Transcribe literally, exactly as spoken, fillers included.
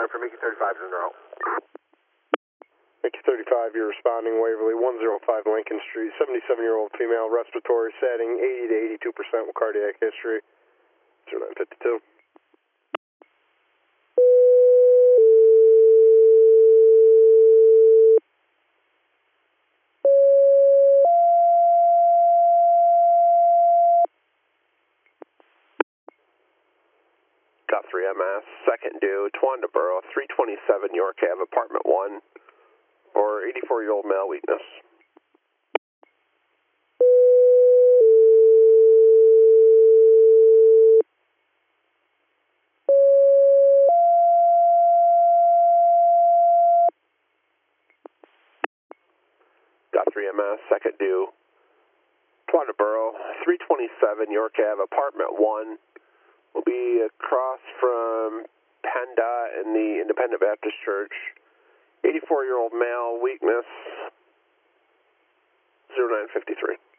report for Mickey thirty-five is in route. Mickey thirty-five, you're responding Waverly, one oh five Lincoln Street, seventy-seven-year-old female, respiratory setting, eighty to eighty-two percent with cardiac history, zero nine fifty-two. Got three M S, second due, Twandaboro, three twenty-seven York Ave, apartment one, for eighty-four-year-old male, weakness. Got three M S, second due, Twandaboro, three twenty-seven York Ave, apartment one, will be across from PennDOT and the Independent Baptist Church. eighty-four-year-old male, weakness, zero nine fifty-three.